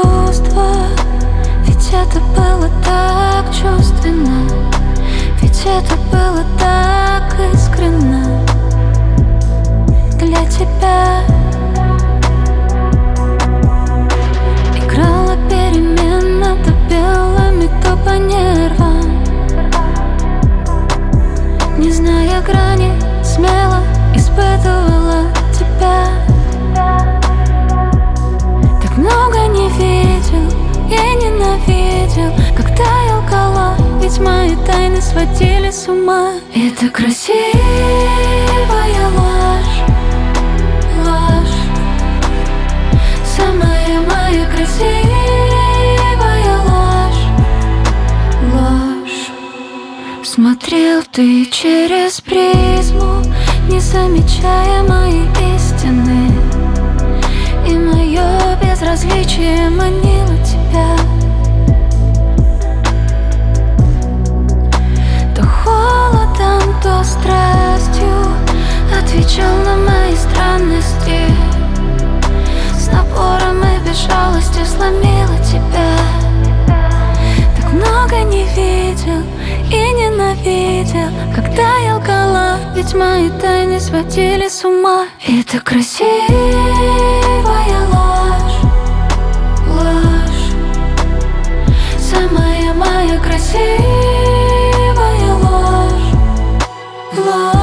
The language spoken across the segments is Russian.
чувства, ведь это было так чувственно, ведь это было так искренно для тебя. Играла переменно то белыми, то по нервам, не зная грани, смело испытывала тебя. Так много не видел и ненавидел, когда я лгала, ведь мои тайны сводили с ума. Это красивая ложь, ложь, самая моя красивая ложь, ложь. Смотрел ты через призму, не замечая моей истины, и мое безразличие манило тебя. То холодом, то страстью отвечал на мои странности, с напором и без жалости сломила тебя. Так много не видел и ненавидел, когда я лгала, ведь мои тайны сводили с ума. Это красивая ложь, ложь, самая моя красивая ложь, ложь.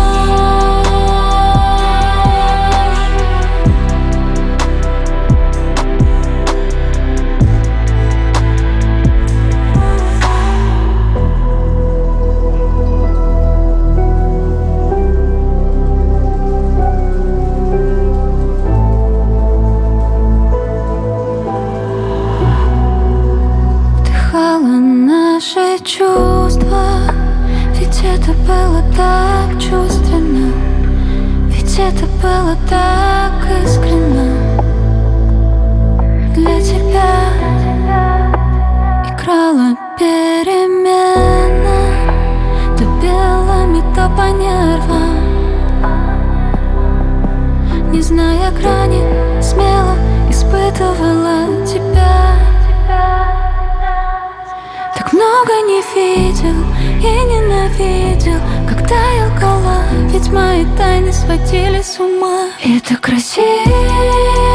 Наши чувства, ведь это было так чувственно, ведь это было так искренно для тебя. Играла переменно, то белыми, то по нервам, не зная грани, смело испытывала тебя. Так много не видел и ненавидел, когда я лгала, ведь мои тайны сводили с ума. Это красиво.